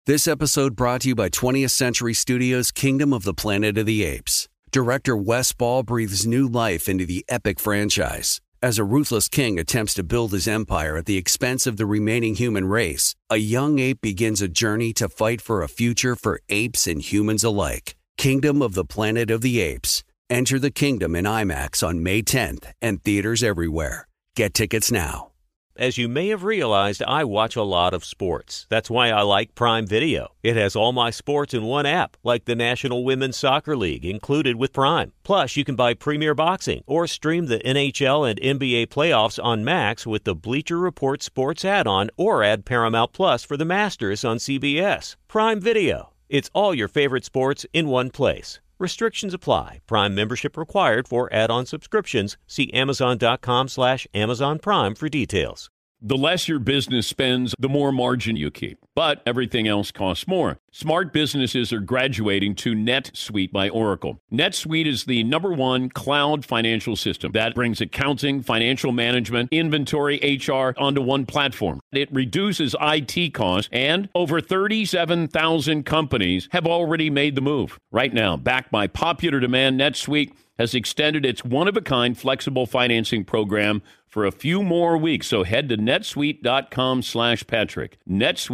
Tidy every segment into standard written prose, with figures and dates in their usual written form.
This episode brought to you by 20th Century Studios' Kingdom of the Planet of the Apes. Director Wes Ball breathes new life into the epic franchise. As a ruthless king attempts to build his empire at the expense of the remaining human race, a young ape begins a journey to fight for a future for apes and humans alike. Kingdom of the Planet of the Apes. Enter the kingdom in IMAX on May 10th and theaters everywhere. Get tickets now. As you may have realized, I watch a lot of sports. That's why I like Prime Video. It has all my sports in one app, like the National Women's Soccer League, included with Prime. Plus, you can buy Premier Boxing or stream the NHL and NBA playoffs on Max with the Bleacher Report Sports add-on, or add Paramount Plus for the Masters on CBS. Prime Video. It's all your favorite sports in one place. Restrictions apply. Prime membership required for add-on subscriptions. See Amazon.com/Amazon Prime for details. The less your business spends, the more margin you keep. But everything else costs more. Smart businesses are graduating to NetSuite by Oracle. NetSuite is the #1 cloud financial system that brings accounting, financial management, inventory, HR onto one platform. It reduces IT costs, and over 37,000 companies have already made the move. Right now, backed by popular demand, NetSuite has extended its one-of-a-kind flexible financing program for a few more weeks. So head to netsuite.com/Patrick.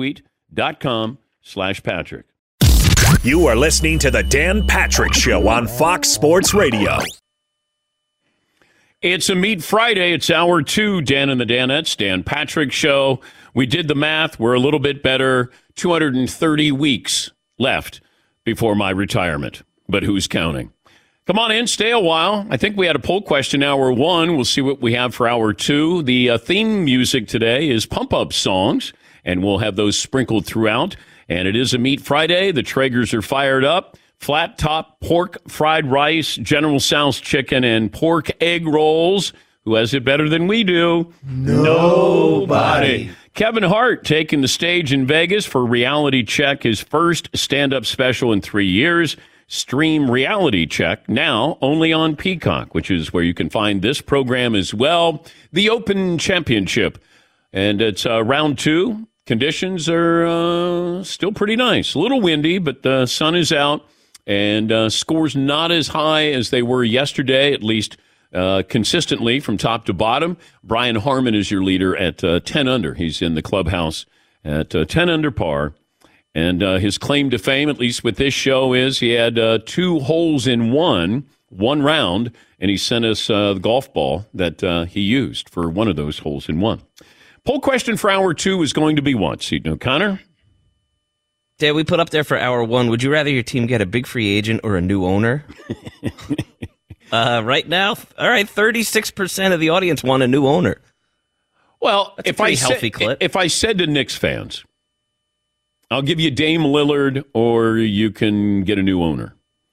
netsuite.com/Patrick. You are listening to the Dan Patrick Show on Fox Sports Radio. It's a Meat Friday. It's hour 2, Dan and the Danettes, Dan Patrick Show. We did the math. We're a little bit better. 230 weeks left before my retirement. But who's counting? Come on in, stay a while. I think we had a poll question hour 1. We'll see what we have for hour 2. The theme music today is pump-up songs, and we'll have those sprinkled throughout. And it is a Meat Friday. The Traegers are fired up. Flat top pork, fried rice, General Tso's chicken, and pork egg rolls. Who has it better than we do? Nobody. Kevin Hart taking the stage in Vegas for Reality Check, his first stand-up special in 3 years. Stream Reality Check now only on Peacock, which is where you can find this program as well. The Open Championship, and it's round 2. Conditions are still pretty nice. A little windy, but the sun is out, and scores not as high as they were yesterday, at least consistently from top to bottom. Brian Harman is your leader at 10 under. He's in the clubhouse at 10 under par. And his claim to fame, at least with this show, is he had 2 holes in one round, and he sent us the golf ball that he used for one of those holes in one. Poll question for hour 2 is going to be what, Seton O'Connor? Dan, we put up there for hour 1. Would you rather your team get a big free agent or a new owner? Right now, all right, 36% of the audience want a new owner. Well, that's a pretty healthy clip. If I said to Knicks fans, I'll give you Dame Lillard, or you can get a new owner.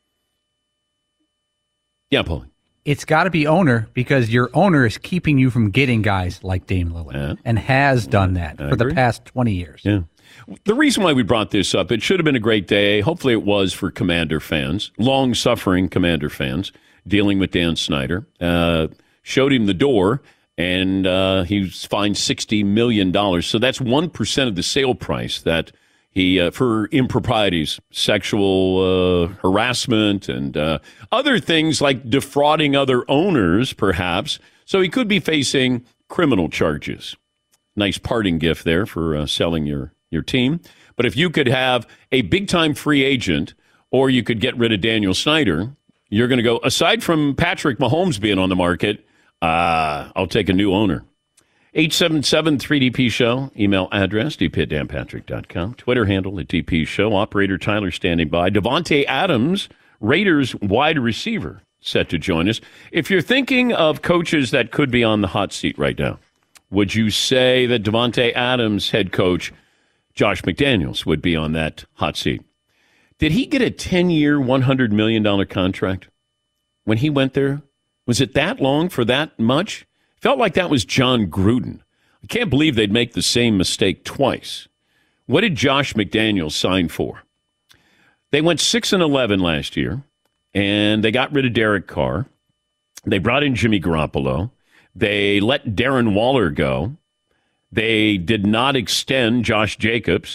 Yeah, Paul. It's got to be owner, because your owner is keeping you from getting guys like Dame Lillard and has done that for the past 20 years. Yeah. The reason why we brought this up, it should have been a great day. Hopefully it was for Commander fans, long-suffering Commander fans, dealing with Dan Snyder. Showed him the door, and he's fined $60 million. So that's 1% of the sale price that he for improprieties, sexual harassment, and other things like defrauding other owners, perhaps. So he could be facing criminal charges. Nice parting gift there for selling your team. But if you could have a big-time free agent, or you could get rid of Daniel Snyder, you're going to go, aside from Patrick Mahomes being on the market, I'll take a new owner. 877-3DP Show. Email address, dp@danpatrick.com. Twitter handle @DP Show. Operator Tyler standing by. Davante Adams, Raiders wide receiver, set to join us. If you're thinking of coaches that could be on the hot seat right now, would you say that Davante Adams, head coach Josh McDaniels, would be on that hot seat? Did he get a 10-year, $100 million contract when he went there? Was it that long for that much? Felt like that was John Gruden. I can't believe they'd make the same mistake twice. What did Josh McDaniels sign for? They went 6-11 last year, and they got rid of Derek Carr. They brought in Jimmy Garoppolo. They let Darren Waller go. They did not extend Josh Jacobs.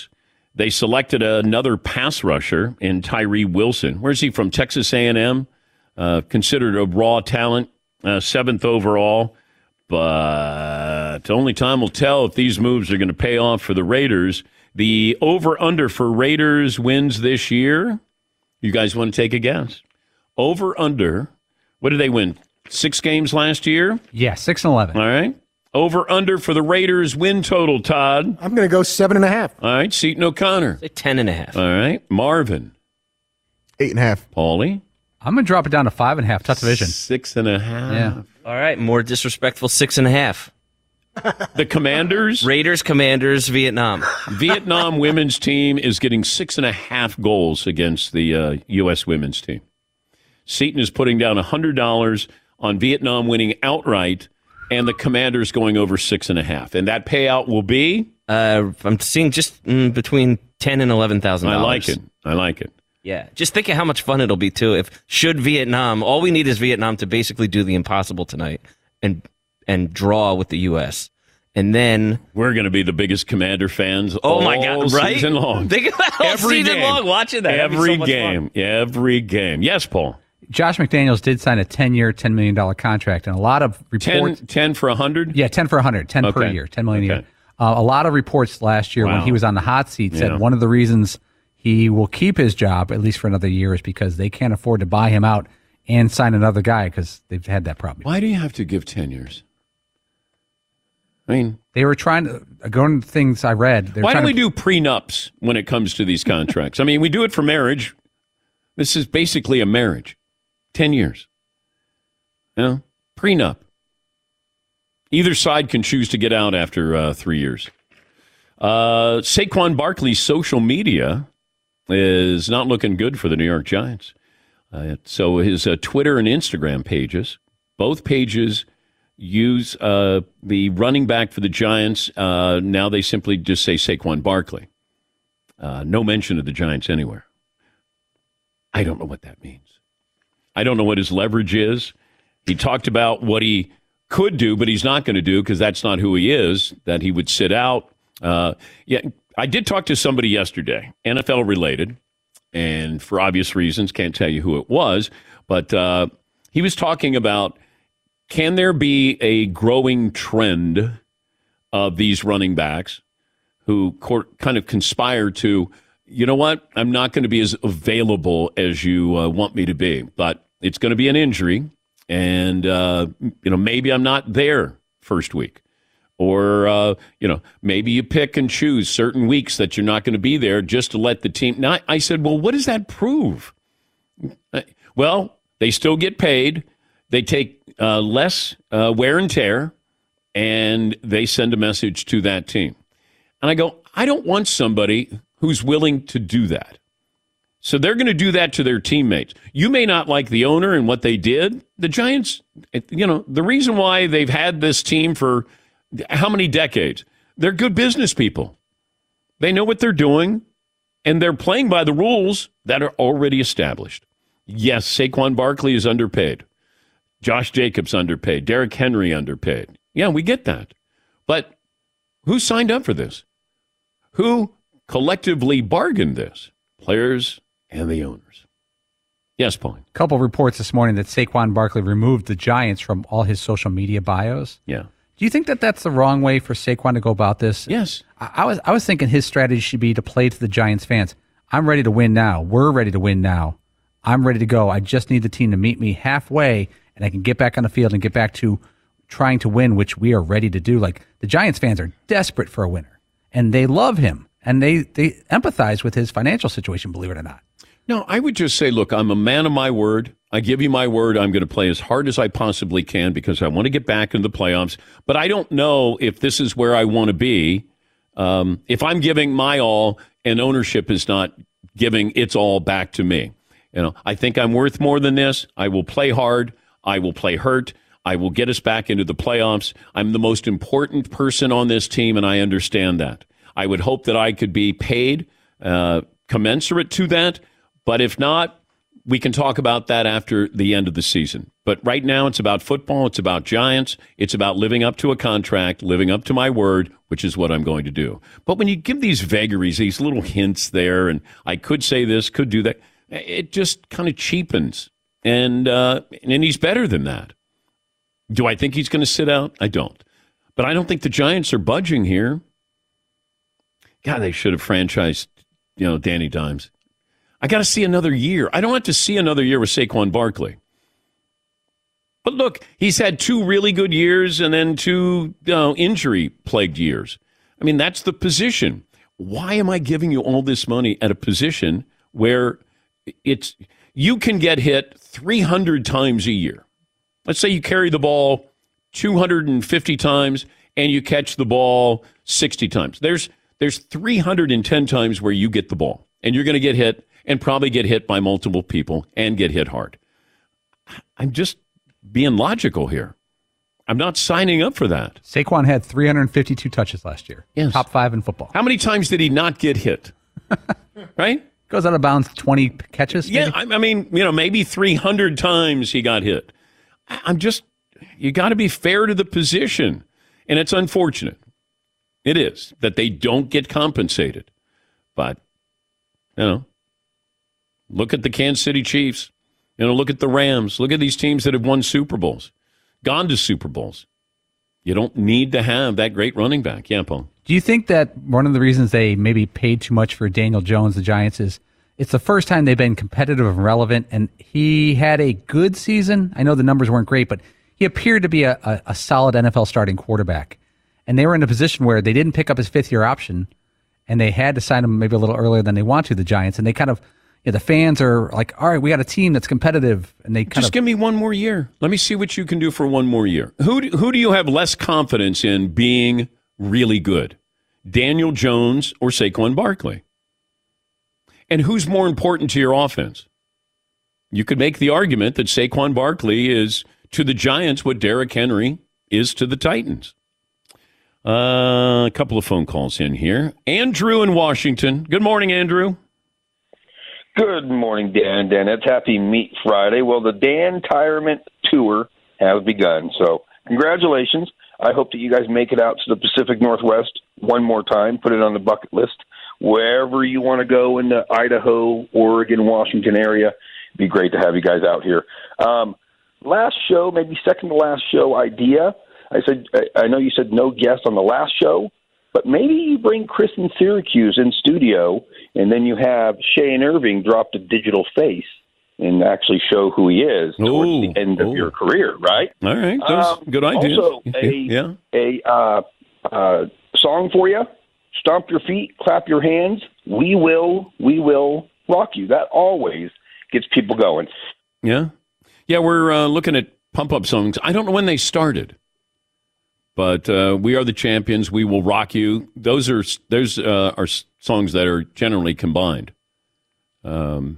They selected another pass rusher in Tyree Wilson. Where's he from? Texas A&M. Considered a raw talent, 7th overall. But only time will tell if these moves are going to pay off for the Raiders. The over-under for Raiders wins this year. You guys want to take a guess? Over-under. What did they win? 6 games last year? Yeah, 6-11. All right. Over-under for the Raiders win total, Todd. I'm going to go 7.5. All right. Seton O'Connor. Say 10.5. All right. Marvin. 8.5. Paulie. I'm going to drop it down to 5.5. Tough division. 6.5. Yeah. All right, more disrespectful 6.5. The Commanders. Raiders, Commanders, Vietnam. Vietnam women's team is getting 6.5 goals against the U.S. women's team. Seton is putting down $100 on Vietnam winning outright, and the Commanders going over 6.5. And that payout will be? I'm seeing just between $10,000 and $11,000. I like it. Yeah, just think of how much fun it'll be, too. Should Vietnam, all we need is Vietnam to basically do the impossible tonight and draw with the U.S. And then we're going to be the biggest Commander fans all my God, right? season long. Think about every season game. Long watching that. Every so game. Every game. Yes, Paul. Josh McDaniels did sign a 10-year, $10 million contract, and a lot of reports... 10 for 100? Yeah, 10 for 100, 10 per year, $10 million a year. A lot of reports last year when he was on the hot seat said one of the reasons he will keep his job, at least for another year, is because they can't afford to buy him out and sign another guy because they've had that problem. Why do you have to give 10 years? I mean... They were trying to... Going to things I read... Why don't we do prenups when it comes to these contracts? I mean, we do it for marriage. This is basically a marriage. 10 years. Prenup. Either side can choose to get out after 3 years. Saquon Barkley's social media is not looking good for the New York Giants. So his Twitter and Instagram pages, both pages use the running back for the Giants. Now they simply just say Saquon Barkley. No mention of the Giants anywhere. I don't know what that means. I don't know what his leverage is. He talked about what he could do, but he's not going to do because that's not who he is, that he would sit out. I did talk to somebody yesterday, NFL related, and for obvious reasons, can't tell you who it was, but he was talking about, can there be a growing trend of these running backs who kind of conspire to, you know what, I'm not going to be as available as you want me to be, but it's going to be an injury, and maybe I'm not there first week. Or, maybe you pick and choose certain weeks that you're not going to be there just to let the team. Now, I said, well, what does that prove? Well, they still get paid. They take less wear and tear, and they send a message to that team. And I go, I don't want somebody who's willing to do that. So they're going to do that to their teammates. You may not like the owner and what they did. The Giants, the reason why they've had this team for how many decades? They're good business people. They know what they're doing, and they're playing by the rules that are already established. Yes, Saquon Barkley is underpaid. Josh Jacobs underpaid. Derrick Henry underpaid. Yeah, we get that. But who signed up for this? Who collectively bargained this? Players and the owners. Yes, Paul. A couple of reports this morning that Saquon Barkley removed the Giants from all his social media bios. Yeah. Do you think that that's the wrong way for Saquon to go about this? Yes. I was thinking his strategy should be to play to the Giants fans. I'm ready to win now. We're ready to win now. I'm ready to go. I just need the team to meet me halfway, and I can get back on the field and get back to trying to win, which we are ready to do. Like, the Giants fans are desperate for a winner, and they love him, and they empathize with his financial situation, believe it or not. No, I would just say, look, I'm a man of my word. I give you my word. I'm going to play as hard as I possibly can because I want to get back into the playoffs. But I don't know if this is where I want to be. If I'm giving my all and ownership is not giving its all back to me. I think I'm worth more than this. I will play hard. I will play hurt. I will get us back into the playoffs. I'm the most important person on this team, and I understand that. I would hope that I could be paid commensurate to that. But if not, we can talk about that after the end of the season. But right now, it's about football. It's about Giants. It's about living up to a contract, living up to my word, which is what I'm going to do. But when you give these vagaries, these little hints there, and I could say this, could do that, it just kind of cheapens. And he's better than that. Do I think he's going to sit out? I don't. But I don't think the Giants are budging here. God, they should have franchised, Danny Dimes. I got to see another year. I don't have to see another year with Saquon Barkley. But look, he's had 2 really good years and then 2 injury-plagued years. I mean, that's the position. Why am I giving you all this money at a position where you can get hit 300 times a year? Let's say you carry the ball 250 times and you catch the ball 60 times. There's 310 times where you get the ball, and you're going to get hit and probably get hit by multiple people and get hit hard. I'm just being logical here. I'm not signing up for that. Saquon had 352 touches last year. Yes. Top 5 in football. How many times did he not get hit? Right? Goes out of bounds 20 catches? Maybe? Yeah, I mean, maybe 300 times he got hit. You got to be fair to the position. And it's unfortunate. It is that they don't get compensated. But, look at the Kansas City Chiefs. Look at the Rams. Look at these teams that have won Super Bowls, gone to Super Bowls. You don't need to have that great running back. Yeah, Paul. Do you think that one of the reasons they maybe paid too much for Daniel Jones, the Giants, is it's the first time they've been competitive and relevant, and he had a good season? I know the numbers weren't great, but he appeared to be a solid NFL starting quarterback. And they were in a position where they didn't pick up his 5th-year option, and they had to sign him maybe a little earlier than they want to, the Giants. And they kind of, the fans are like, all right, we got a team that's competitive. And they just give me one more year. Let me see what you can do for one more year. Who do you have less confidence in being really good? Daniel Jones or Saquon Barkley? And who's more important to your offense? You could make the argument that Saquon Barkley is to the Giants what Derrick Henry is to the Titans. A couple of phone calls in here. Andrew in Washington. Good morning, Andrew. Good morning, Dan. Dan, it's Happy Meat Friday. Well, the Dan Tirement Tour has begun, so congratulations. I hope that you guys make it out to the Pacific Northwest one more time. Put it on the bucket list. Wherever you want to go in the Idaho, Oregon, Washington area, it'd be great to have you guys out here. Last show, maybe second to last show idea. I know you said no guest on the last show, but maybe you bring Chris in Syracuse in studio, and then you have Shane Irving drop the digital face and actually show who he is towards the end of your career, right? All right, that's good idea. Also, a song for you. Stomp your feet, clap your hands. We will rock you. That always gets people going. Yeah. Yeah, we're looking at pump-up songs. I don't know when they started, but We Are the Champions, We Will Rock You. Those are songs that are generally combined. Have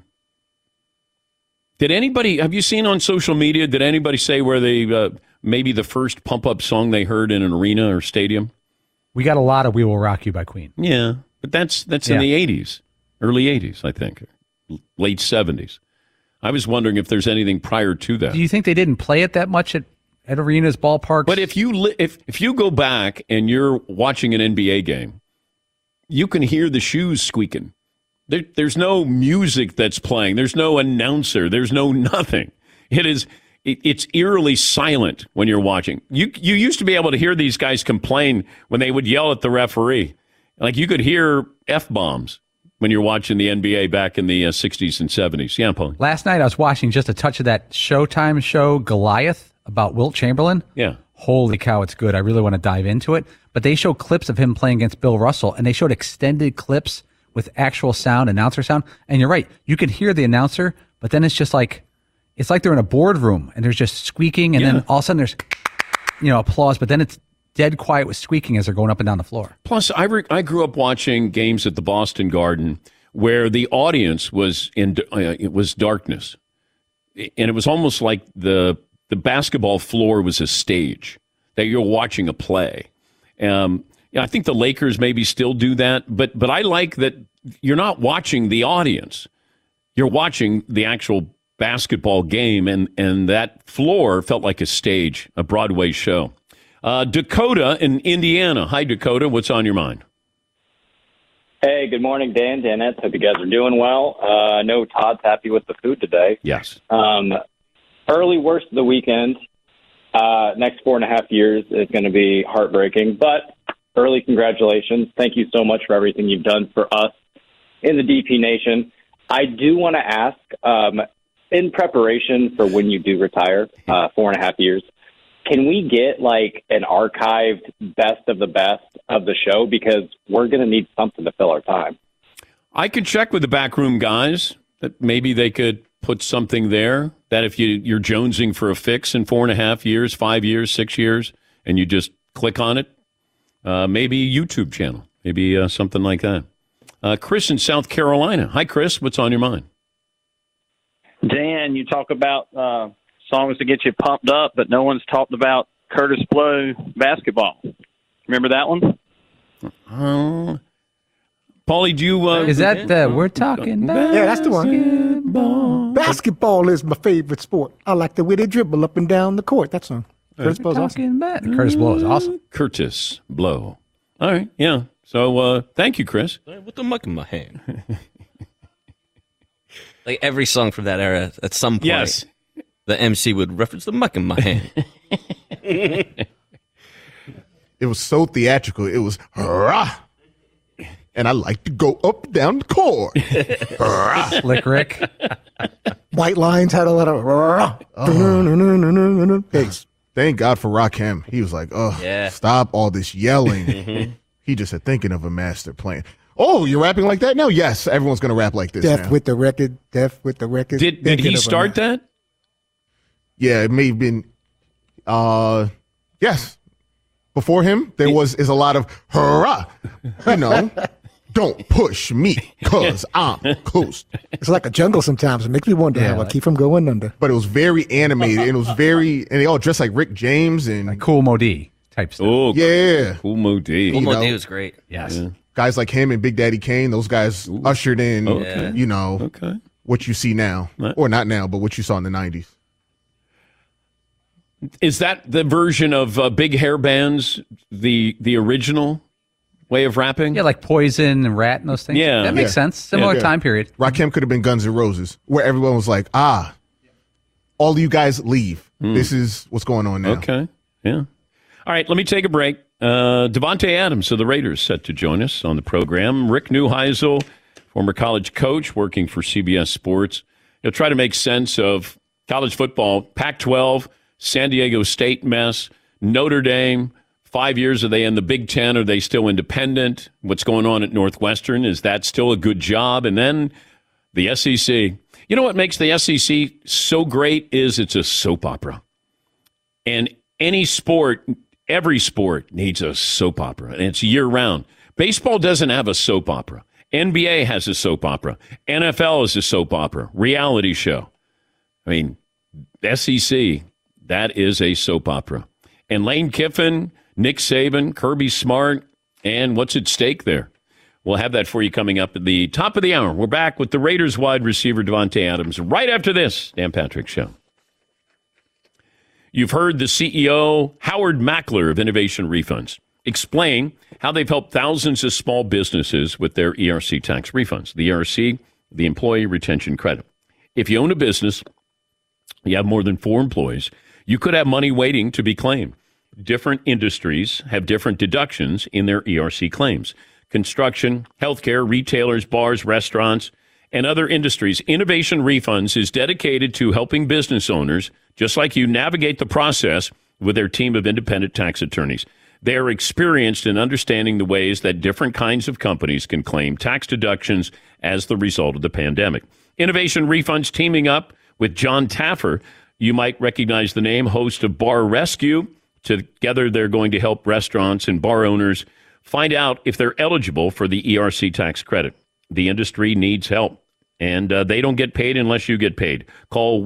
you seen on social media, did anybody say where they maybe the first pump-up song they heard in an arena or stadium? We got a lot of We Will Rock You by Queen. Yeah, but that's in the 80s, early 80s, I think, late 70s. I was wondering if there's anything prior to that. Do you think they didn't play it that much at arenas, ballparks? But if you go back and you're watching an NBA game, you can hear the shoes squeaking. There's no music that's playing. There's no announcer. There's no nothing. It's eerily silent when you're watching. You used to be able to hear these guys complain when they would yell at the referee. Like you could hear F-bombs when you're watching the NBA back in the 60s and 70s. Yeah, Paul. Last night I was watching just a touch of that Showtime show, Goliath, about Wilt Chamberlain. Yeah. Holy cow, it's good. I really want to dive into it. But they show clips of him playing against Bill Russell, and they showed extended clips with actual sound, announcer sound. And you're right. You can hear the announcer, but then it's just like, it's like they're in a boardroom and there's just squeaking, and then all of a sudden there's, applause, but then it's dead quiet with squeaking as they're going up and down the floor. Plus, I grew up watching games at the Boston Garden where the audience was it was darkness, and it was almost like the basketball floor was a stage that you're watching a play. I think the Lakers maybe still do that, but I like that you're not watching the audience. you're watching the actual basketball game, and that floor felt like a stage, a Broadway show. Dakota in Indiana. Hi, Dakota. What's on your mind? Hey, good morning, Dan, Danette. Hope you guys are doing well. I know Todd's happy with the food today. Yes. Early worst of the weekend. Next 4.5 years is going to be heartbreaking, but early congratulations. Thank you so much for everything you've done for us in the DP Nation. I do want to ask, in preparation for when you do retire, 4.5 years, can we get like an archived best of the best of the show? Because we're going to need something to fill our time. I could check with the backroom guys that maybe they could put something there that if you're jonesing for a fix in 4.5 years, 5 years, 6 years, and you just click on it, maybe a YouTube channel, maybe something like that. Chris in South Carolina. Hi, Chris. What's on your mind? Dan, you talk about songs to get you pumped up, but no one's talked about Curtis Blow basketball. Remember that one? Paulie, do you... Is that the We're Talking Basketball? Yeah, that's the one. Basketball is my favorite sport. I like the way they dribble up and down the court. That song. Curtis Blow's awesome. Curtis Blow is awesome. Curtis Blow. All right, yeah. So thank you, Chris. With the mic in my hand. Like every song from that era, at some point, yes, the MC would reference the mic in my hand. It was so theatrical. It was, hurrah! And I like to go up and down the court. Slick Rick. White Lines had a lot of bass. Thank God for Rakim. He was like, stop all this yelling. He just said, thinking of a master plan. Oh, you're rapping like that now? Yes, everyone's going to rap like this Death now. with the record. Did he start that? Yeah, it may have been, yes. Before him, is a lot of hurrah, don't push me because I'm close. It's like a jungle sometimes. It makes me wonder how I keep from going under. But it was very animated, and it was and they all dressed like Rick James and like Kool Moe Dee type stuff. Oh, yeah. Kool Moe Dee. Kool Moe Dee was great. Yes. Yeah. Guys like him and Big Daddy Kane, those guys ushered in, what you see now. Or not now, but what you saw in the 90s. Is that the version of big hair bands, the original way of rapping? Yeah, like Poison and Rat and those things. Yeah. That makes sense. Similar time period. Rakim could have been Guns N' Roses, where everyone was like, all of you guys leave. This is what's going on now. Okay. Yeah. All right, let me take a break. Davante Adams of the Raiders set to join us on the program. Rick Neuheisel, former college coach working for CBS Sports. He'll try to make sense of college football, Pac-12, San Diego State mess, Notre Dame. 5 years, are they in the Big Ten? Are they still independent? What's going on at Northwestern? Is that still a good job? And then the SEC. You know what makes the SEC so great is it's a soap opera. And any sport, every sport needs a soap opera, and it's year-round. Baseball doesn't have a soap opera. NBA has a soap opera. NFL is a soap opera, reality show. I mean, SEC... that is a soap opera. And Lane Kiffin, Nick Saban, Kirby Smart, and what's at stake there? We'll have that for you coming up at the top of the hour. We're back with the Raiders wide receiver Davante Adams right after this Dan Patrick Show. You've heard the CEO, Howard Mackler of Innovation Refunds, explain how they've helped thousands of small businesses with their ERC tax refunds. The ERC, the Employee Retention Credit. If you own a business, you have more than 4 employees, you could have money waiting to be claimed. Different industries have different deductions in their ERC claims. Construction, healthcare, retailers, bars, restaurants, and other industries. Innovation Refunds is dedicated to helping business owners, just like you, navigate the process with their team of independent tax attorneys. They are experienced in understanding the ways that different kinds of companies can claim tax deductions as the result of the pandemic. Innovation Refunds teaming up with John Taffer. You might recognize the name, host of Bar Rescue. Together, they're going to help restaurants and bar owners find out if they're eligible for the ERC tax credit. The industry needs help, and they don't get paid unless you get paid. Call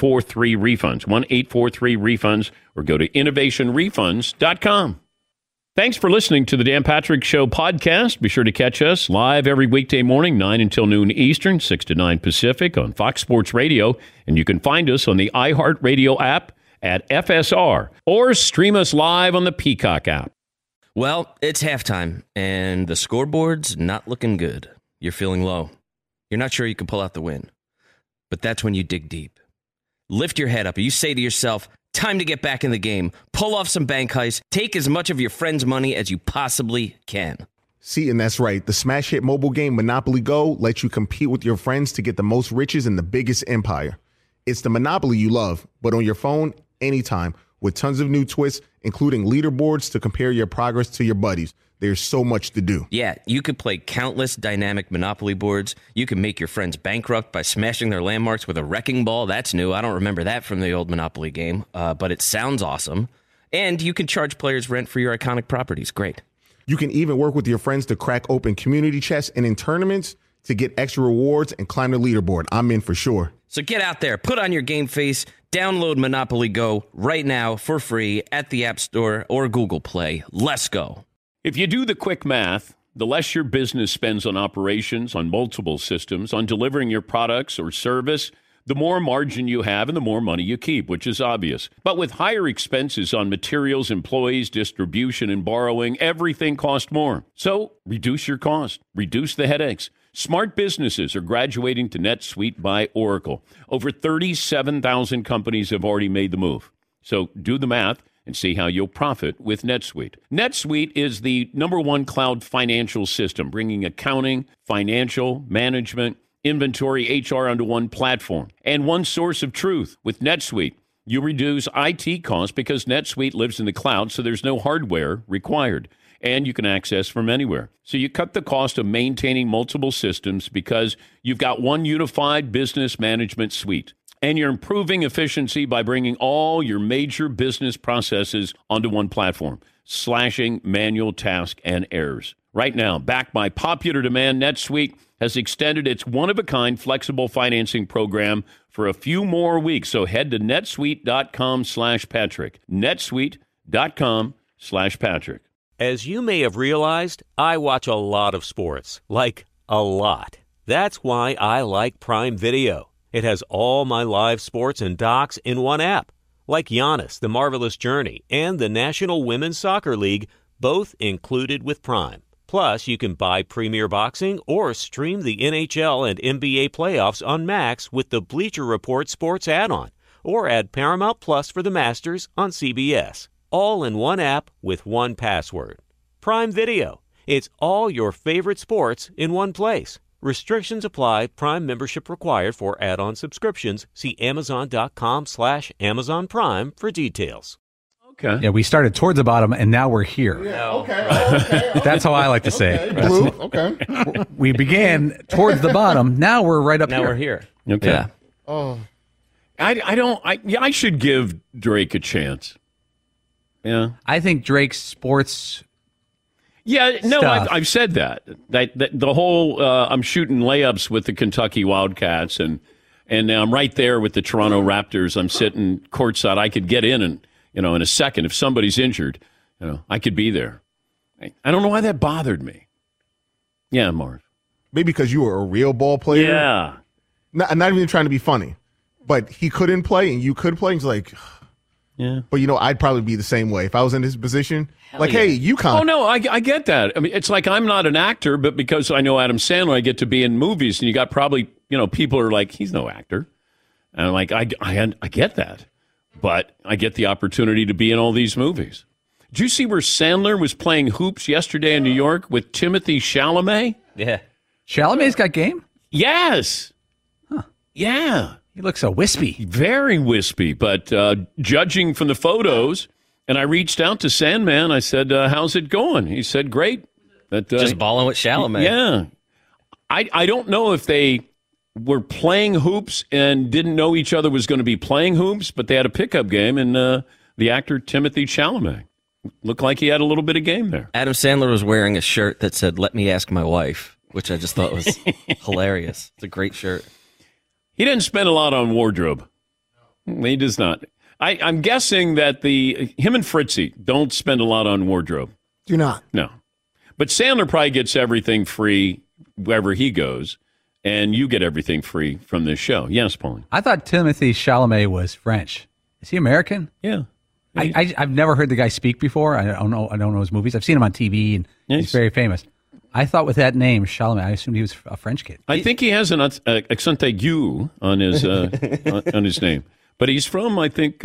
1-843-REFUNDS, 1-843-REFUNDS, or go to innovationrefunds.com. Thanks for listening to the Dan Patrick Show podcast. Be sure to catch us live every weekday morning, 9 until noon Eastern, 6 to 9 Pacific on Fox Sports Radio. And you can find us on the iHeartRadio app at FSR or stream us live on the Peacock app. Well, it's halftime, and the scoreboard's not looking good. You're feeling low. You're not sure you can pull out the win. But that's when you dig deep. Lift your head up, and you say to yourself, time to get back in the game. Pull off some bank heists. Take as much of your friend's money as you possibly can. See, and that's right. The smash hit mobile game Monopoly Go lets you compete with your friends to get the most riches in the biggest empire. It's the Monopoly you love, but on your phone, anytime, with tons of new twists, including leaderboards to compare your progress to your buddies. There's so much to do. Yeah, you could play countless dynamic Monopoly boards. You can make your friends bankrupt by smashing their landmarks with a wrecking ball. That's new. I don't remember that from the old Monopoly game, but it sounds awesome. And you can charge players rent for your iconic properties. Great. You can even work with your friends to crack open community chests and in tournaments to get extra rewards and climb the leaderboard. I'm in for sure. So get out there, put on your game face, download Monopoly Go right now for free at the App Store or Google Play. Let's go. If you do the quick math, the less your business spends on operations, on multiple systems, on delivering your products or service, the more margin you have and the more money you keep, which is obvious. But with higher expenses on materials, employees, distribution, and borrowing, everything costs more. So reduce your cost, reduce the headaches. Smart businesses are graduating to NetSuite by Oracle. Over 37,000 companies have already made the move. So do the math and see how you'll profit with NetSuite. NetSuite is the #1 cloud financial system, bringing accounting, financial, management, inventory, HR onto one platform and one source of truth. With NetSuite, you reduce IT costs because NetSuite lives in the cloud, so there's no hardware required. And you can access from anywhere. So you cut the cost of maintaining multiple systems because you've got one unified business management suite. And you're improving efficiency by bringing all your major business processes onto one platform, slashing manual tasks and errors. Right now, backed by popular demand, NetSuite has extended its one-of-a-kind flexible financing program for a few more weeks. So head to netsuite.com/Patrick. netsuite.com/Patrick. As you may have realized, I watch a lot of sports, like a lot. That's why I like Prime Video. It has all my live sports and docs in one app, like Giannis, The Marvelous Journey, and the National Women's Soccer League, both included with Prime. Plus, you can buy Premier Boxing or stream the NHL and NBA playoffs on Max with the Bleacher Report Sports add-on, or add Paramount Plus for the Masters on CBS. All in one app with one password. Prime Video. It's all your favorite sports in one place. Restrictions apply. Prime membership required for add-on subscriptions. See Amazon.com/Amazon Prime for details. Okay. Yeah, we started towards the bottom, and now we're here. Yeah, okay. That's how I like to say it. Blue, okay. We began towards the bottom. Now we're right up here. Now we're here. Okay. Yeah. Oh, I should give Drake a chance. Yeah. I think Drake's sports. Yeah, no, stuff. I've said that. That the whole I'm shooting layups with the Kentucky Wildcats, and I'm right there with the Toronto Raptors. I'm sitting courtside. I could get in in a second if somebody's injured. I could be there. I don't know why that bothered me. Yeah, Marv. maybe because you were a real ball player. Yeah. Not even trying to be funny, but he couldn't play and you could play. He's like, yeah. But, I'd probably be the same way if I was in his position. Hey, you can't. Oh, no, I get that. I mean, it's like I'm not an actor, but because I know Adam Sandler, I get to be in movies, and you got probably, people are like, he's no actor. And I'm like, I get that. But I get the opportunity to be in all these movies. Did you see where Sandler was playing hoops yesterday in New York with Timothy Chalamet? Yeah. Chalamet's got game? Yes. Huh. Yeah. He looks so wispy. Very wispy. But judging from the photos, and I reached out to Sandman. I said, how's it going? He said, great. Just balling with Chalamet. Yeah. I don't know if they were playing hoops and didn't know each other was going to be playing hoops, but they had a pickup game, and the actor Timothy Chalamet looked like he had a little bit of game there. Adam Sandler was wearing a shirt that said, "Let me ask my wife," which I just thought was hilarious. It's a great shirt. He didn't spend a lot on wardrobe. He does not. I'm guessing that him and Fritzy don't spend a lot on wardrobe. Do not. No. But Sandler probably gets everything free wherever he goes, and you get everything free from this show. Yes, Pauline. I thought Timothy Chalamet was French. Is he American? Yeah. I've never heard the guy speak before. I don't know his movies. I've seen him on TV, and he's very famous. I thought with that name, Chalamet, I assumed he was a French kid. I think he has an accent aigu on his on his name. But he's from, I think,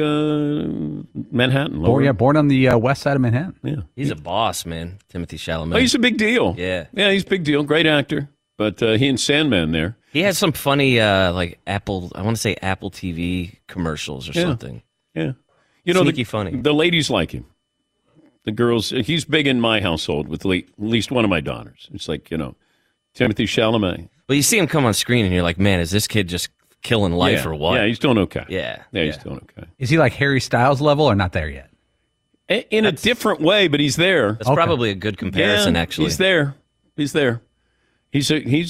Manhattan. Born on the west side of Manhattan. Yeah, he's a boss, man. Timothy Chalamet. Oh, he's a big deal. Yeah, he's a big deal. Great actor. But he and Sandman there. He has some funny like Apple. I want to say Apple TV commercials or something. Yeah, sneaky funny. The ladies like him. The girls. He's big in my household with at least one of my daughters. It's like Timothy Chalamet. Well, you see him come on screen, and you're like, man, is this kid just killing life or what? Yeah, he's doing okay. Yeah, he's doing okay. Is he like Harry Styles level or not there yet? In a different way, but he's there. That's probably a good comparison. Actually, he's there. He's there. He's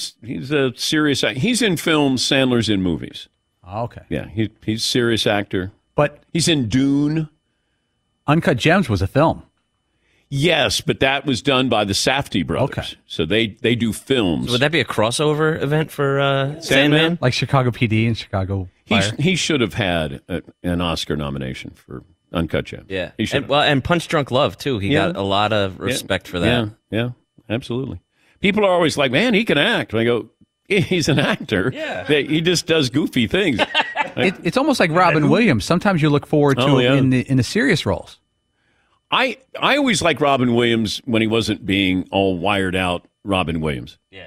a serious actor. He's in films. Sandler's in movies. Okay. Yeah, he's a serious actor. But he's in Dune. Uncut Gems was a film. Yes, but that was done by the Safdie brothers. Okay. So they do films. So would that be a crossover event for Sandman? Like Chicago PD and Chicago Fire? He should have had an Oscar nomination for Uncut Gems. Yeah. He should. And Punch Drunk Love, too. He got a lot of respect for that. Yeah, absolutely. People are always like, man, he can act. And I go, he's an actor. Yeah. He just does goofy things. It's almost like Robin Williams. Sometimes you look forward to him in the serious roles. I always liked Robin Williams when he wasn't being all wired out Robin Williams. Yeah.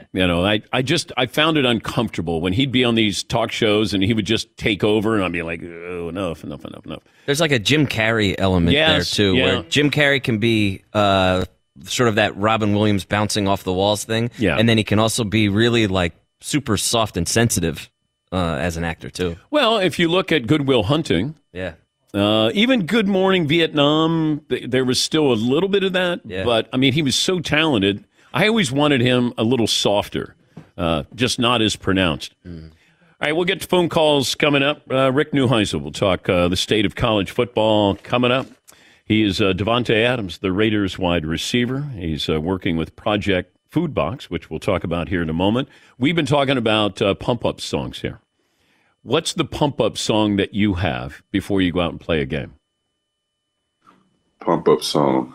I found it uncomfortable when he'd be on these talk shows and he would just take over and I'd be like, oh, enough. There's like a Jim Carrey element there, too, where Jim Carrey can be sort of that Robin Williams bouncing off the walls thing. Yeah. And then he can also be really like super soft and sensitive as an actor, too. Well, if you look at Good Will Hunting. Yeah. Even Good Morning Vietnam, there was still a little bit of that. Yeah. But, I mean, he was so talented. I always wanted him a little softer, just not as pronounced. All right, we'll get to phone calls coming up. Rick Neuheisel will talk the state of college football coming up. He is Devontae Adams, the Raiders wide receiver. He's working with Project Food Box, which we'll talk about here in a moment. We've been talking about pump-up songs here. What's the pump-up song that you have before you go out and play a game? Pump-up song.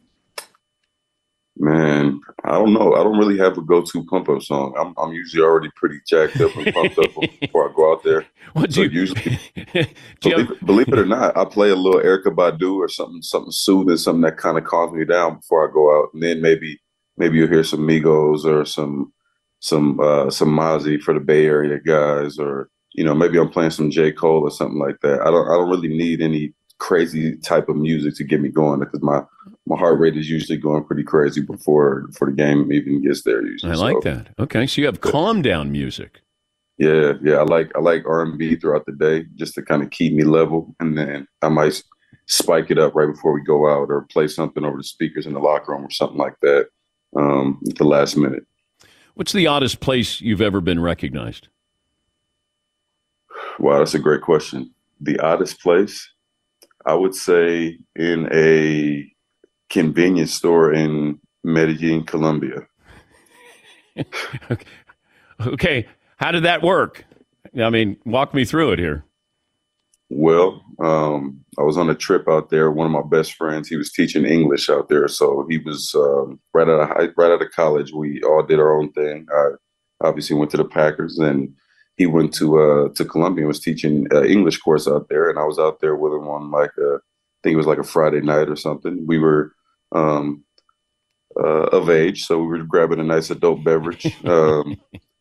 Man, I don't know. I don't really have a go-to pump-up song. I'm usually already pretty jacked up and pumped up before I go out there. Usually, believe it or not, I play a little Erykah Badu or something soothing, something that kind of calms me down before I go out, and then maybe you'll hear some Migos or some Mozzie for the Bay Area guys, or maybe I'm playing some J. Cole or something like that. I don't really need any crazy type of music to get me going because my heart rate is usually going pretty crazy before the game even gets there. Usually, I like that. Okay, so you have calm down music. Yeah. I like R&B throughout the day just to kind of keep me level, and then I might spike it up right before we go out or play something over the speakers in the locker room or something like that at the last minute. What's the oddest place you've ever been recognized? Wow, that's a great question. The oddest place, I would say in a convenience store in Medellin, Colombia. Okay. How did that work? I mean, walk me through it here. Well, I was on a trip out there. One of my best friends, he was teaching English out there. So he was right out of college. We all did our own thing. I obviously went to the Packers, and he went to Columbia and was teaching an English course out there. And I was out there with him on I think it was like a Friday night or something. We were of age, so we were grabbing a nice adult beverage. I'm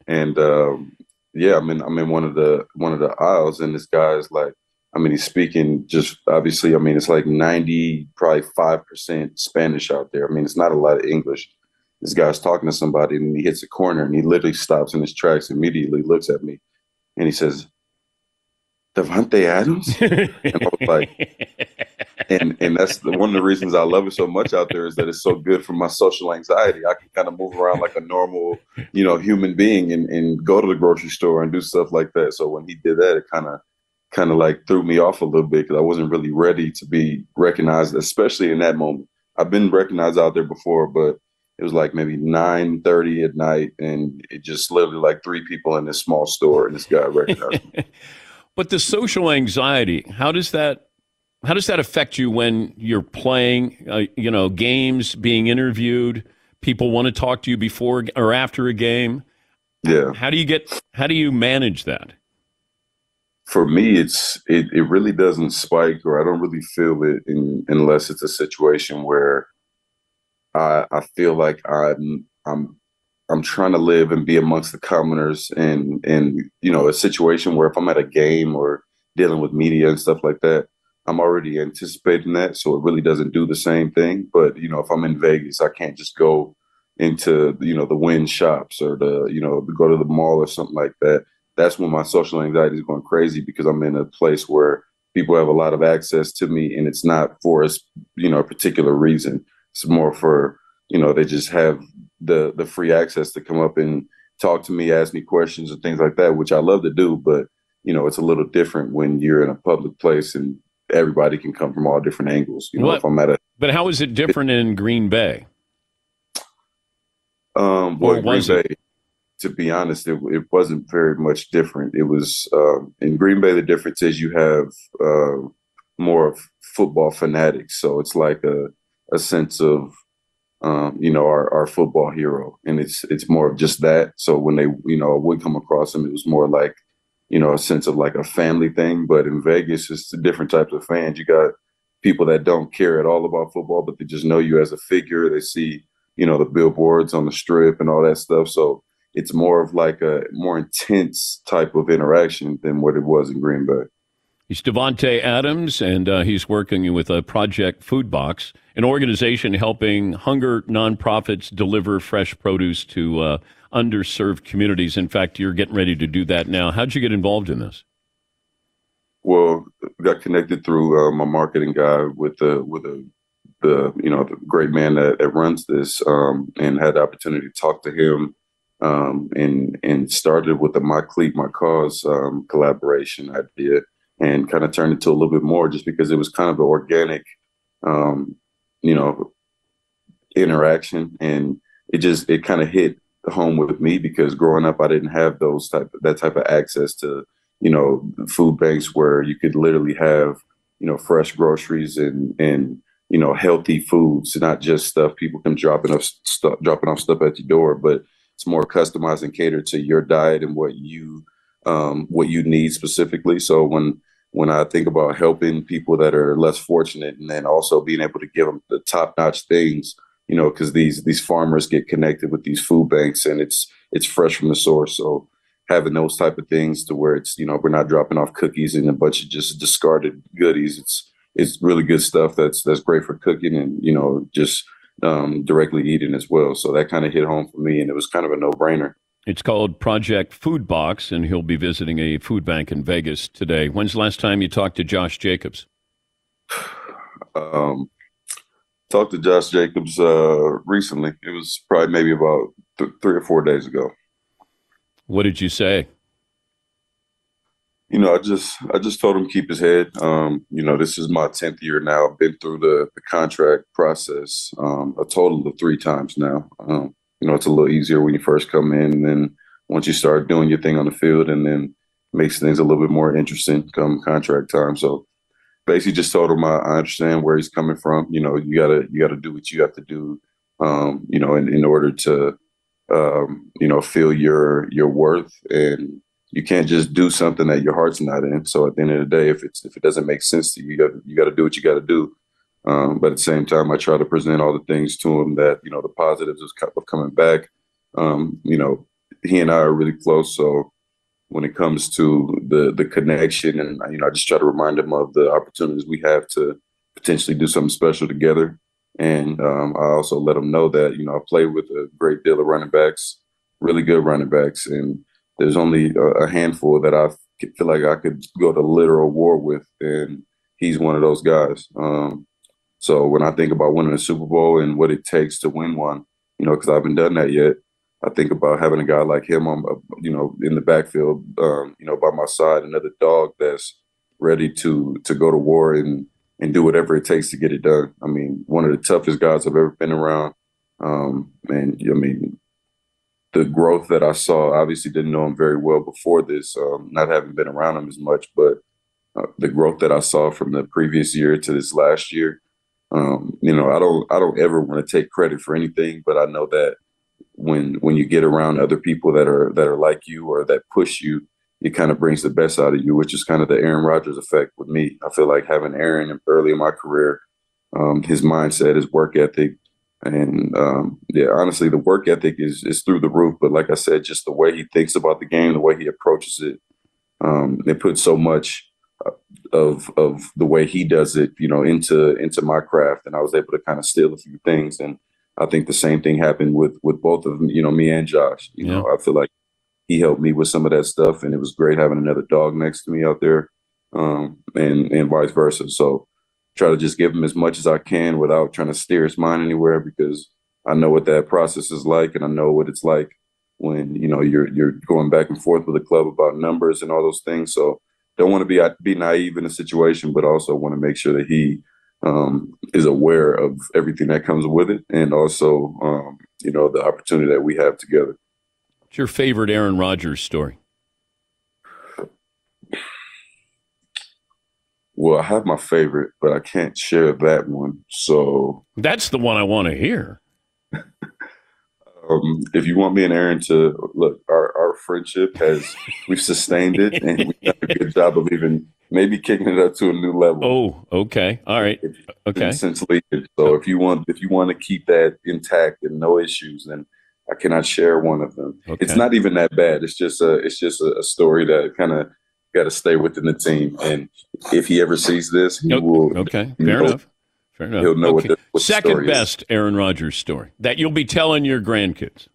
in one of the aisles, and this guy's like, he's speaking just obviously, it's like 90, probably 5% Spanish out there. It's not a lot of English. This guy's talking to somebody, and he hits a corner, and he literally stops in his tracks, immediately looks at me, and he says, Devontae Adams? And I was like, and that's one of the reasons I love it so much out there, is that it's so good for my social anxiety. I can kind of move around like a normal, human being and go to the grocery store and do stuff like that. So when he did that, it kind of like threw me off a little bit because I wasn't really ready to be recognized, especially in that moment. I've been recognized out there before, but it was like maybe 9:30 at night, and it just literally like three people in this small store, and this guy recognized me. But the social anxiety, how does that affect you when you're playing, games, being interviewed? People want to talk to you before or after a game. Yeah. How do you manage that? For me, it really doesn't spike, or I don't really feel it unless it's a situation where I feel like I'm trying to live and be amongst the commoners, and a situation where if I'm at a game or dealing with media and stuff like that, I'm already anticipating that, so it really doesn't do the same thing. But if I'm in Vegas, I can't just go into the Wynn shops or go to the mall or something like that. That's when my social anxiety is going crazy, because I'm in a place where people have a lot of access to me, and it's not for a particular reason. It's more for they just have the free access to come up and talk to me, ask me questions and things like that, which I love to do. But it's a little different when you're in a public place and everybody can come from all different angles. If I'm at but how is it different in Green Bay? Green Bay, to be honest, it wasn't very much different. It was in Green Bay, the difference is you have more of football fanatics. So it's like a sense of our football hero, and it's more of just that. So when they would come across them, it was more like a sense of like a family thing. But in Vegas, it's the different types of fans. You got people that don't care at all about football, but they just know you as a figure. They see the billboards on the strip and all that stuff. So it's more of like a more intense type of interaction than what it was in Green Bay. He's Davante Adams, and he's working with Project Food Box, an organization helping hunger nonprofits deliver fresh produce to underserved communities. In fact, you're getting ready to do that now. How'd you get involved in this? Well, got connected through my marketing guy with the great man that runs this, and had the opportunity to talk to him, and started with the My Cleat, My Cause collaboration idea, and kind of turned into a little bit more just because it was kind of an organic, interaction, and it kind of hit home with me because growing up I didn't have that type of access to food banks where you could literally have fresh groceries and healthy foods, not just stuff people come dropping off stuff at your door, but it's more customized and catered to your diet and what you need specifically. So when I think about helping people that are less fortunate, and then also being able to give them the top-notch things, because these farmers get connected with these food banks, and it's fresh from the source. So having those type of things to where it's we're not dropping off cookies and a bunch of just discarded goodies. It's really good stuff that's great for cooking and just directly eating as well. So that kind of hit home for me, and it was kind of a no-brainer. It's called Project Food Box, and he'll be visiting a food bank in Vegas today. When's the last time you talked to Josh Jacobs? Talked to Josh Jacobs recently. It was probably maybe about 3 or 4 days ago. What did you say? I just told him keep his head. This is my 10th year now. I've been through the contract process a total of 3 times now. It's a little easier when you first come in, and then once you start doing your thing on the field, and then makes things a little bit more interesting come contract time. So basically just told him I understand where he's coming from. You gotta do what you have to do, in order to, feel your worth, and you can't just do something that your heart's not in. So at the end of the day, if it doesn't make sense to you, you got to do what you got to do. But at the same time, I try to present all the things to him that, the positives of coming back. He and I are really close. So when it comes to the connection, and, I just try to remind him of the opportunities we have to potentially do something special together. And I also let him know that, I play with a great deal of running backs, really good running backs. And there's only a handful that I feel like I could go to literal war with. And he's one of those guys. So when I think about winning a Super Bowl and what it takes to win one, because I haven't done that yet, I think about having a guy like him on, in the backfield, by my side, another dog that's ready to go to war and do whatever it takes to get it done. I mean, one of the toughest guys I've ever been around. And I mean, the growth that I saw, obviously didn't know him very well before this, not having been around him as much, but the growth that I saw from the previous year to this last year, you know, I don't ever want to take credit for anything, but I know that when you get around other people that are like you or that push you, it kind of brings the best out of you, which is kind of the Aaron Rodgers effect with me. I feel like having Aaron early in my career, his mindset, his work ethic, and yeah, honestly, the work ethic is through the roof. But like I said, just the way he thinks about the game, the way he approaches it, it puts so much of the way he does it, you know, into my craft. And I was able to kind of steal a few things. And I think the same thing happened with both of them, you know, me and Josh. You know, I feel like he helped me with some of that stuff, and it was great having another dog next to me out there, and vice versa. So try to just give him as much as I can without trying to steer his mind anywhere, because I know what that process is like, and I know what it's like when, you know, you're going back and forth with a club about numbers and all those things. So don't want to be naive in a situation, but also want to make sure that he is aware of everything that comes with it, and also, you know, the opportunity that we have together. What's your favorite Aaron Rodgers story? Well, I have my favorite, but I can't share that one. So that's the one I want to hear. If you want me and Aaron to look, our friendship we've sustained it, and we've done a good job of even maybe kicking it up to a new level. Oh, okay. All right. Okay. Essentially, so if you want to keep that intact and no issues, then I cannot share one of them. Okay. It's not even that bad. It's just a story that kind of got to stay within the team. And if he ever sees this, he will. Okay, fair enough. He'll know what the second best is. Aaron Rodgers story that you'll be telling your grandkids.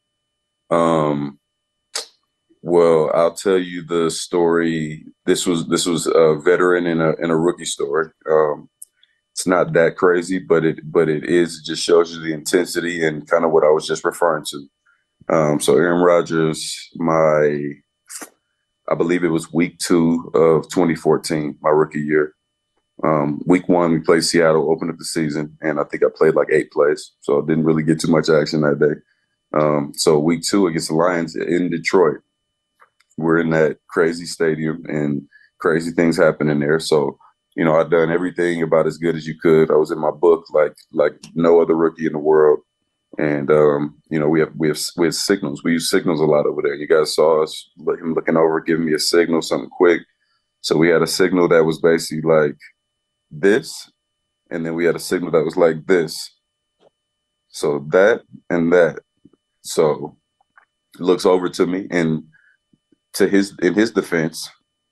Well, I'll tell you the story. This was a veteran in a rookie story. It's not that crazy, but it is. It just shows you the intensity and kind of what I was just referring to. So Aaron Rodgers, I believe it was week 2 of 2014, my rookie year. Week 1, we played Seattle, opened up the season, and I think I played like 8 plays, so I didn't really get too much action that day. So week 2 against the Lions in Detroit, we're in that crazy stadium, and crazy things happen in there. So, you know, I've done everything about as good as you could. I was in my book like no other rookie in the world. And, you know, we have signals. We use signals a lot over there. You guys saw us, him looking over, giving me a signal, something quick. So we had a signal that was basically like this, and then we had a signal that was like this. So that and that. So he looks over to me, and in his defense,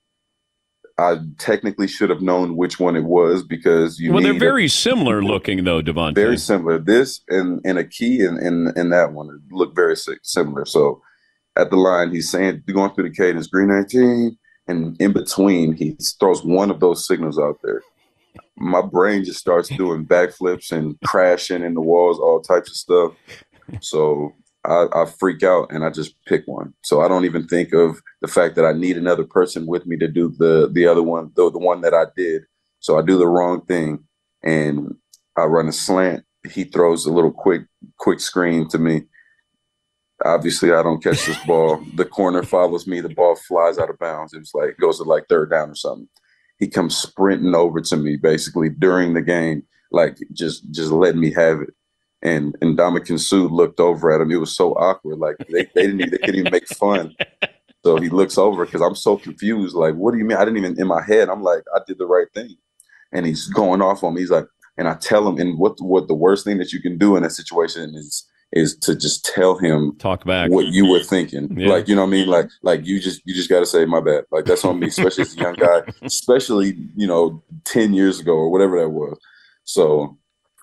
I technically should have known which one it was, because they're very similar looking, though, Devontae. Very similar. This and a key and that one look very similar. So at the line, he's saying, going through the cadence, green 19, and in between, he throws one of those signals out there. My brain just starts doing backflips and crashing in the walls, all types of stuff. So I freak out and I just pick one. So I don't even think of the fact that I need another person with me to do the other one, the one that I did. So I do the wrong thing and I run a slant. He throws a little quick screen to me. Obviously, I don't catch this ball. The corner follows me. The ball flies out of bounds. It was like, goes to like third down or something. He comes sprinting over to me basically during the game, like just letting me have it. And Ndamukong Suh looked over at him. It was so awkward. Like they couldn't even make fun. So he looks over because I'm so confused. Like, what do you mean? I didn't even, in my head, I'm like, I did the right thing. And he's going off on me. He's like, and I tell him, and what the worst thing that you can do in that situation is to just tell him, talk back what you were thinking. Yeah. Like, you know what I mean? Like you just got to say, my bad. Like, that's on me, especially as a young guy, especially, 10 years ago or whatever that was. So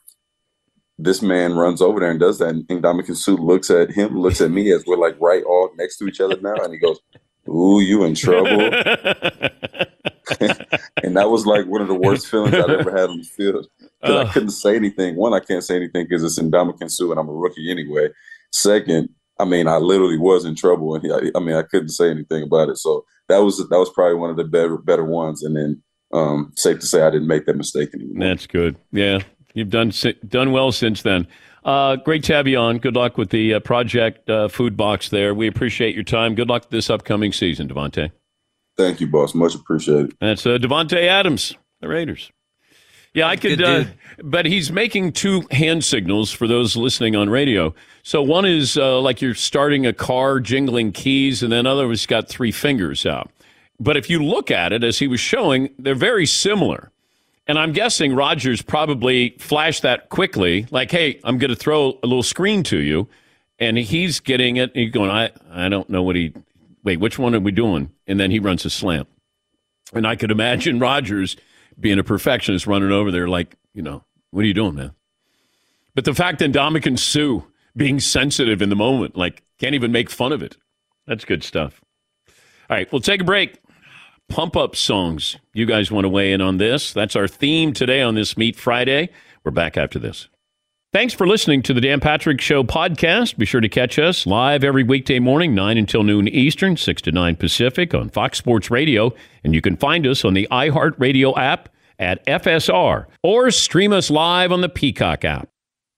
this man runs over there and does that. And Ndamukong Suh looks at him, looks at me as we're like right all next to each other now. And he goes, "Ooh, you in trouble." And that was like one of the worst feelings I'd ever had on the field. Because I couldn't say anything. One, I can't say anything because it's Ndamukong Suh and I'm a rookie anyway. Second, I literally was in trouble. And I couldn't say anything about it. So that was probably one of the better ones. And then safe to say I didn't make that mistake anymore. That's good. Yeah, you've done well since then. Great to have you on. Good luck with the Project Food Box there. We appreciate your time. Good luck this upcoming season, Davante. Thank you, boss. Much appreciated. That's Davante Adams, the Raiders. Yeah, I could, but he's making two hand signals for those listening on radio. So one is like you're starting a car, jingling keys, and then other one's got three fingers out. But if you look at it, as he was showing, they're very similar. And I'm guessing Rodgers probably flashed that quickly, like, hey, I'm going to throw a little screen to you. And he's getting it, and he's going, I don't know wait, which one are we doing? And then he runs a slant. And I could imagine Rodgers being a perfectionist running over there like, what are you doing, man? But the fact that Ndamukong Suh being sensitive in the moment, like, can't even make fun of it. That's good stuff. All right, we'll take a break. Pump-up songs. You guys want to weigh in on this? That's our theme today on this Meat Friday. We're back after this. Thanks for listening to the Dan Patrick Show podcast. Be sure to catch us live every weekday morning, 9 until noon Eastern, 6 to 9 Pacific on Fox Sports Radio. And you can find us on the iHeartRadio app at FSR or stream us live on the Peacock app.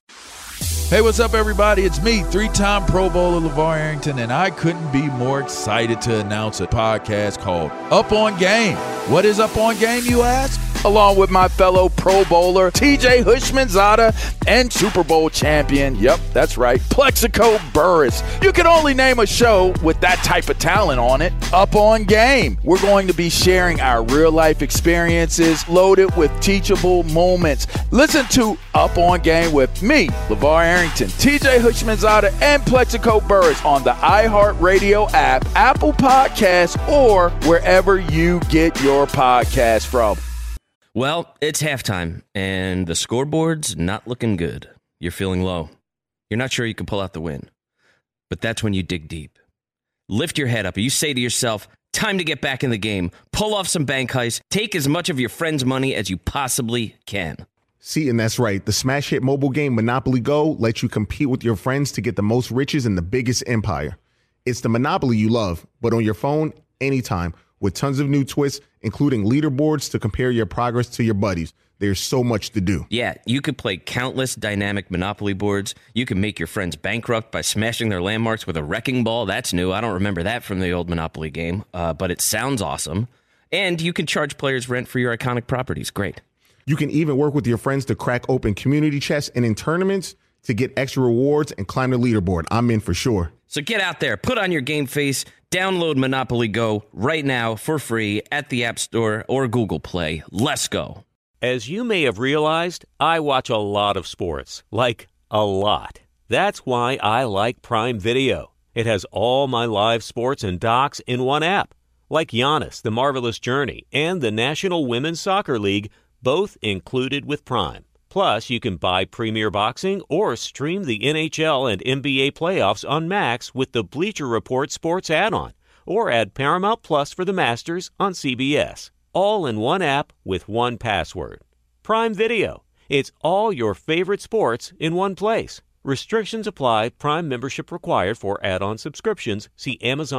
Hey, what's up, everybody? It's me, three-time Pro Bowler LeVar Arrington, and I couldn't be more excited to announce a podcast called Up On Game. What is Up On Game, you ask? Along with my fellow Pro Bowler, TJ Houshmandzadeh, and Super Bowl champion, yep, that's right, Plexico Burress. You can only name a show with that type of talent on it. Up On Game. We're going to be sharing our real-life experiences loaded with teachable moments. Listen to Up On Game with me, LeVar Arrington, TJ Houshmandzadeh, and Plexico Burress on the iHeartRadio app, Apple Podcasts, or wherever you get your podcasts from. Well, it's halftime, and the scoreboard's not looking good. You're feeling low. You're not sure you can pull out the win. But that's when you dig deep. Lift your head up, and you say to yourself, time to get back in the game. Pull off some bank heists. Take as much of your friend's money as you possibly can. See, and that's right. The smash hit mobile game Monopoly Go lets you compete with your friends to get the most riches in the biggest empire. It's the Monopoly you love, but on your phone, anytime, with tons of new twists, including leaderboards to compare your progress to your buddies. There's so much to do. Yeah, you could play countless dynamic Monopoly boards. You can make your friends bankrupt by smashing their landmarks with a wrecking ball. That's new. I don't remember that from the old Monopoly game, but it sounds awesome. And you can charge players rent for your iconic properties. Great. You can even work with your friends to crack open community chests and in tournaments to get extra rewards and climb the leaderboard. I'm in for sure. So get out there, put on your game face, download Monopoly Go right now for free at the App Store or Google Play. Let's go. As you may have realized, I watch a lot of sports, like a lot. That's why I like Prime Video. It has all my live sports and docs in one app, like Giannis, The Marvelous Journey, and the National Women's Soccer League, both included with Prime. Plus, you can buy Premier Boxing or stream the NHL and NBA playoffs on Max with the Bleacher Report Sports add-on, or add Paramount Plus for the Masters on CBS. All in one app with one password. Prime Video. It's all your favorite sports in one place. Restrictions apply. Prime membership required for add-on subscriptions. See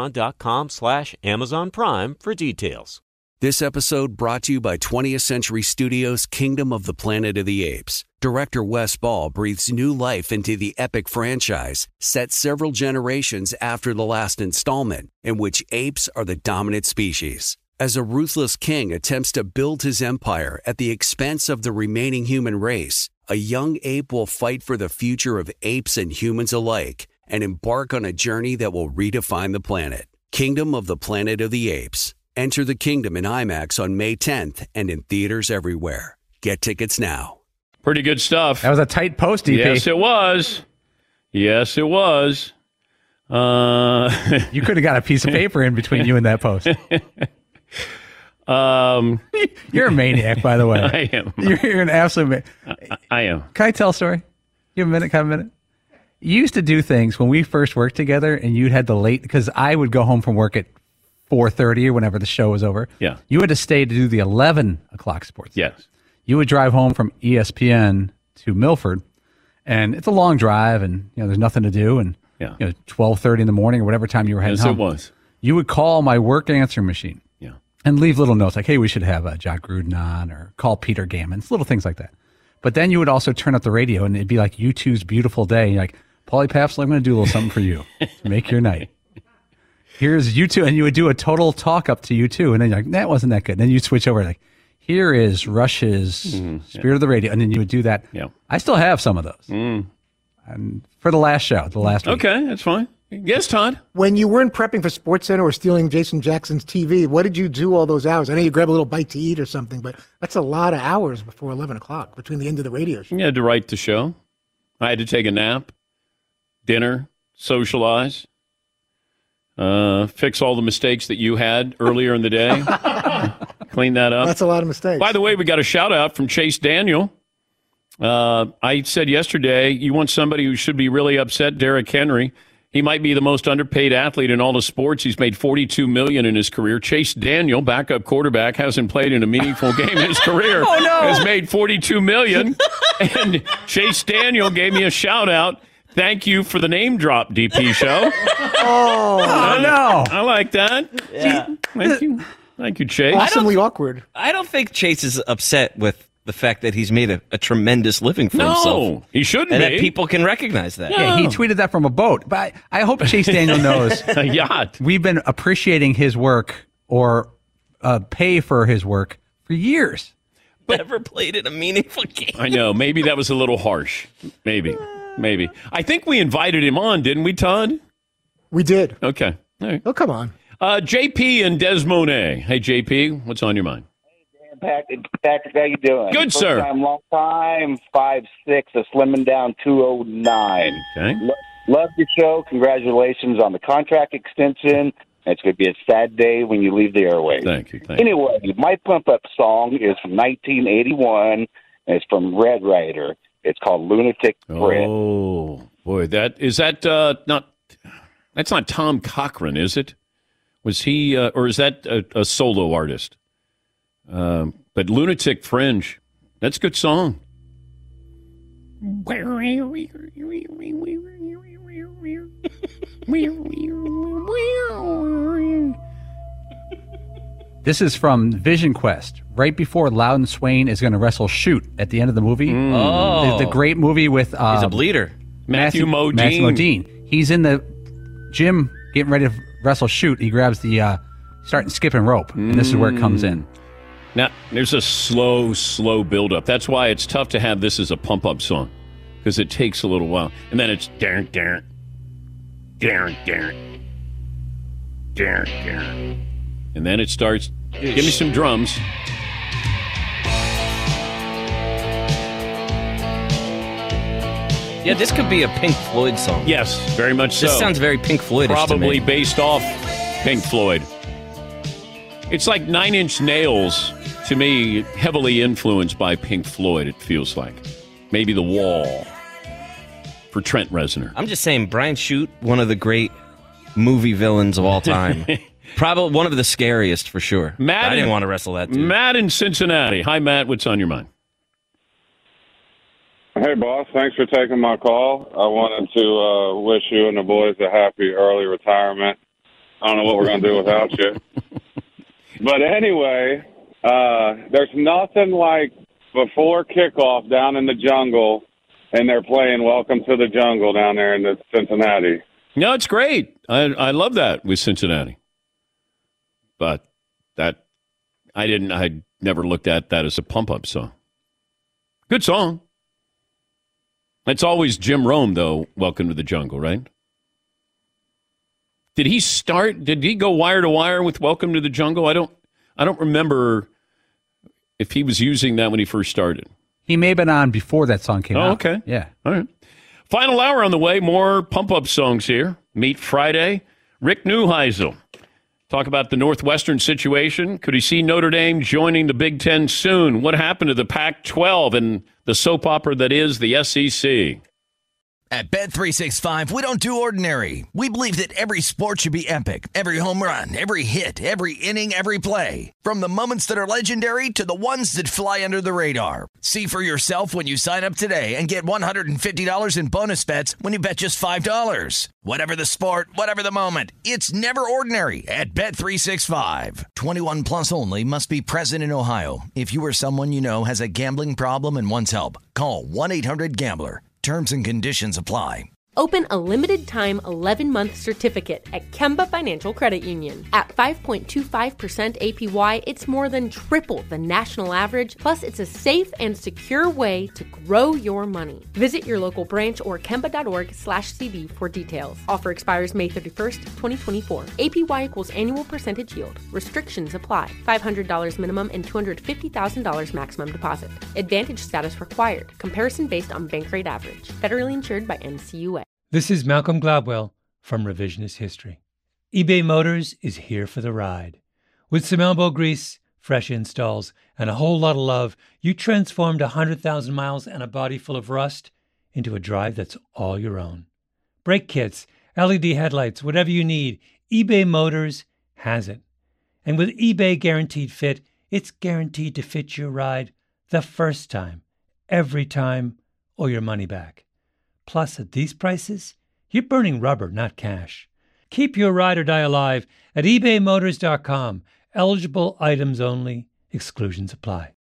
Amazon.com/Amazon Prime for details. This episode brought to you by 20th Century Studios' Kingdom of the Planet of the Apes. Director Wes Ball breathes new life into the epic franchise, set several generations after the last installment, in which apes are the dominant species. As a ruthless king attempts to build his empire at the expense of the remaining human race, a young ape will fight for the future of apes and humans alike and embark on a journey that will redefine the planet. Kingdom of the Planet of the Apes. Enter the kingdom in IMAX on May 10th and in theaters everywhere. Get tickets now. Pretty good stuff. That was a tight post, EP. Yes, it was. Yes, it was. You could have got a piece of paper in between you and that post. You're a maniac, by the way. I am. You're an absolute I am. Can I tell a story? You have a minute? Have a minute? You used to do things when we first worked together, and you'd had the late, because I would go home from work at 4:30 or whenever the show was over. Yeah. You had to stay to do the 11 o'clock sports. Yes. You would drive home from ESPN to Milford, and it's a long drive, and there's nothing to do, and 12:30 in the morning or whatever time you were heading home. Yes, it was. You would call my work answer machine. Yeah. And leave little notes like, hey, we should have John Gruden on, or call Peter Gammons, little things like that. But then you would also turn up the radio, and it'd be like U2's Beautiful Day. And you're like, Paulie Papsel, I'm going to do a little something for you to make your night. Here's U2, and you would do a total talk up to U2, and then you're like, that wasn't that good. And then you'd switch over, like, here is Rush's Spirit of the Radio, and then you would do that. Yeah. I still have some of those. And for the last show, the last week. Okay, that's fine. Yes, Todd? When you weren't prepping for SportsCenter or stealing Jason Jackson's TV, what did you do all those hours? I know you grab a little bite to eat or something, but that's a lot of hours before 11 o'clock, between the end of the radio show. You had to write the show. I had to take a nap, dinner, socialize, fix all the mistakes that you had earlier in the day, clean that up. That's a lot of mistakes. By the way, we got a shout-out from Chase Daniel. I said yesterday, you want somebody who should be really upset, Derrick Henry. He might be the most underpaid athlete in all the sports. He's made $42 million in his career. Chase Daniel, backup quarterback, hasn't played in a meaningful game in his career. Oh, no. Has made $42 million. And Chase Daniel gave me a shout-out. Thank you for the name drop, DP show. No. I like that. Yeah. Thank you, Chase. Awesomely awkward. I don't think Chase is upset with the fact that he's made a tremendous living for himself. No, he shouldn't and be. And that people can recognize that. Yeah, he tweeted that from a boat. But I hope Chase Daniel knows. A yacht. We've been appreciating his work or pay for his work for years. Never played in a meaningful game. I know. Maybe that was a little harsh. Maybe. I think we invited him on, didn't we, Todd? We did. Okay. All right. Oh, come on. JP and Des Monet. Hey, JP, what's on your mind? Patrick, how you doing? Good, sir. First time, long time, 5'6", a slimming down 209. Okay. Love your show. Congratulations on the contract extension. It's going to be a sad day when you leave the airwaves. Thank you. Anyway, my pump-up song is from 1981, and it's from Red Rider. It's called Lunatic Fred. Oh, boy. That's not Tom Cochran, is it? Was he, or is that a solo artist? But Lunatic Fringe, that's a good song. This is from Vision Quest, right before Loudon Swain is going to wrestle Shoot at the end of the movie. Oh. The great movie with... he's a bleeder. Matthew Modine. Matthew Modine. He's in the gym getting ready to wrestle Shoot. He grabs the starting skipping rope, and this is where it comes in. Now, there's a slow build-up. That's why it's tough to have this as a pump-up song, because it takes a little while. And then it's Darren, Darren, Darren, Darren, Darren, Darren. And then it starts, give me some drums. Yeah, this could be a Pink Floyd song. Yes, very much so. This sounds very Pink Floyd-ish Probably to me. based off Pink Floyd. It's like Nine Inch Nails, to me, heavily influenced by Pink Floyd, it feels like. Maybe The Wall for Trent Reznor. I'm just saying, Brian Shute, one of the great movie villains of all time. Probably one of the scariest, for sure. I didn't want to wrestle that dude. Matt in Cincinnati. Hi, Matt. What's on your mind? Hey, boss. Thanks for taking my call. I wanted to wish you and the boys a happy early retirement. I don't know what we're going to do without you. But anyway, there's nothing like before kickoff down in the jungle, and they're playing Welcome to the Jungle down there in Cincinnati. No, it's great. I love that with Cincinnati. But I never looked at that as a pump-up song. Good song. It's always Jim Rome, though, Welcome to the Jungle, right? Did he go wire to wire with Welcome to the Jungle? I don't remember if he was using that when he first started. He may have been on before that song came out. Oh, okay. Yeah. All right. Final hour on the way. More pump-up songs here. Meet Friday. Rick Neuheisel. Talk about the Northwestern situation. Could he see Notre Dame joining the Big Ten soon? What happened to the Pac-12 and the soap opera that is the SEC? At Bet365, we don't do ordinary. We believe that every sport should be epic. Every home run, every hit, every inning, every play. From the moments that are legendary to the ones that fly under the radar. See for yourself when you sign up today and get $150 in bonus bets when you bet just $5. Whatever the sport, whatever the moment, it's never ordinary at Bet365. 21 plus only. Must be present in Ohio. If you or someone you know has a gambling problem and wants help, call 1-800-GAMBLER. Terms and conditions apply. Open a limited-time 11-month certificate at Kemba Financial Credit Union. At 5.25% APY, it's more than triple the national average, plus it's a safe and secure way to grow your money. Visit your local branch or kemba.org/CD for details. Offer expires May 31st, 2024. APY equals annual percentage yield. Restrictions apply. $500 minimum and $250,000 maximum deposit. Advantage status required. Comparison based on bank rate average. Federally insured by NCUA. This is Malcolm Gladwell from Revisionist History. eBay Motors is here for the ride. With some elbow grease, fresh installs, and a whole lot of love, you transformed 100,000 miles and a body full of rust into a drive that's all your own. Brake kits, LED headlights, whatever you need, eBay Motors has it. And with eBay Guaranteed Fit, it's guaranteed to fit your ride the first time, every time, or your money back. Plus, at these prices, you're burning rubber, not cash. Keep your ride or die alive at ebaymotors.com. Eligible items only. Exclusions apply.